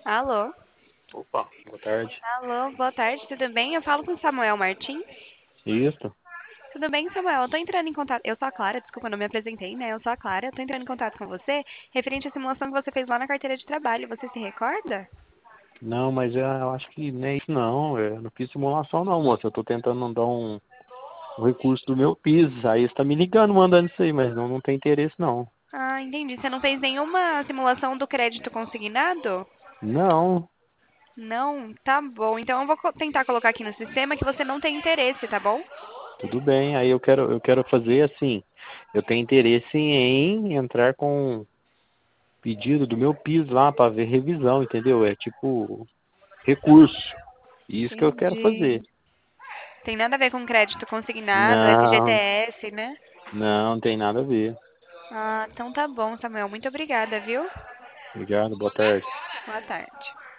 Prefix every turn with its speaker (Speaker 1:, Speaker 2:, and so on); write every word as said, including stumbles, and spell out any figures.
Speaker 1: Alô?
Speaker 2: Opa, boa tarde.
Speaker 1: Alô, boa tarde, tudo bem? Eu falo com o Samuel Martins.
Speaker 2: Isso?
Speaker 1: Tudo bem, Samuel? Eu tô entrando em contato. Eu sou a Clara, desculpa, não me apresentei, né? Eu sou a Clara, eu tô entrando em contato com você referente à simulação que você fez lá na carteira de trabalho. Você se recorda?
Speaker 2: Não, mas eu eu acho que não é isso não. Eu não fiz simulação não, moça. Eu tô tentando dar um, um recurso do meu piso. Aí você tá me ligando, mandando isso aí, mas não, não tem interesse não.
Speaker 1: Ah, entendi. Você não fez nenhuma simulação do crédito consignado?
Speaker 2: Não,
Speaker 1: Não? Tá bom. Então eu vou co- tentar colocar aqui no sistema que você não tem interesse, tá bom?
Speaker 2: tudo bem. Aí eu quero, eu quero fazer assim. Eu tenho interesse em entrar com pedido do meu piso lá para ver revisão, entendeu? É tipo recurso. Isso que eu quero fazer.
Speaker 1: Entendi. Tem nada a ver com crédito consignado,
Speaker 2: Não,
Speaker 1: F G T S, né?
Speaker 2: não, não tem nada a ver.
Speaker 1: Ah, então tá bom, Samuel. Muito obrigada, viu?
Speaker 2: Obrigado, boa tarde.
Speaker 1: Boa tarde.